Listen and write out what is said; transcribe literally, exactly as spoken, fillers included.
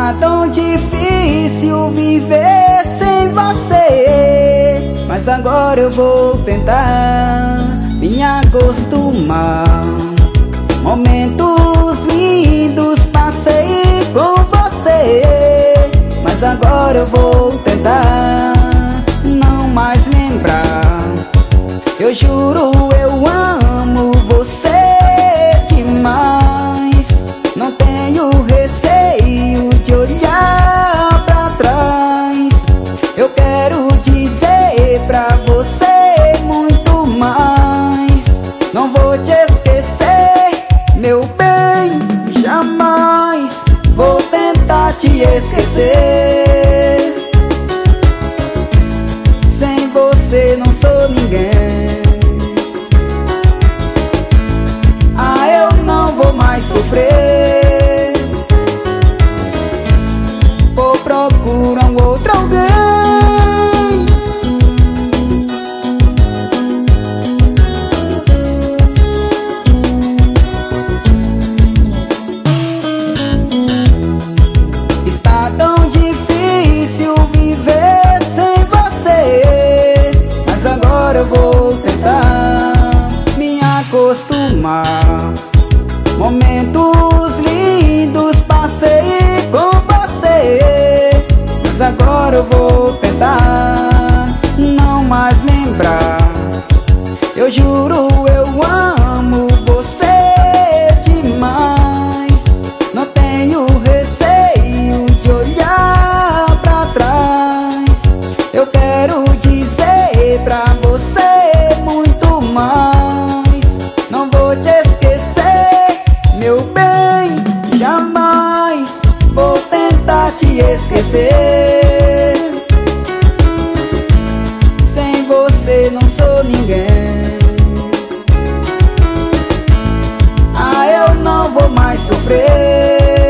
Está tão difícil viver sem você, mas agora eu vou tentar me acostumar. Momentos lindos passei com você, mas agora eu vou tentar não mais lembrar. Eu juro, eu amo você demais. Não tenho receio de olhar pra trás. Eu quero dizer pra você muito mais. Não vou te esquecer, meu bem, jamais vou tentar te esquecer. Sem você não sou ninguém. Ah, eu não vou mais sofrer. Vou procurar um outro alguém. Está tão difícil viver sem você, mas agora eu vou tentar me acostumar. Momentos lindos passei com você, mas agora eu vou tentar não mais lembrar. Eu juro, eu amo você demais. Não tenho receio de olhar pra trás. Eu quero dizer pra você muito mais. Não vou te esquecer, meu bem, jamais vou tentar te esquecer. Sem você não sou ninguém. Ah, eu não vou mais sofrer.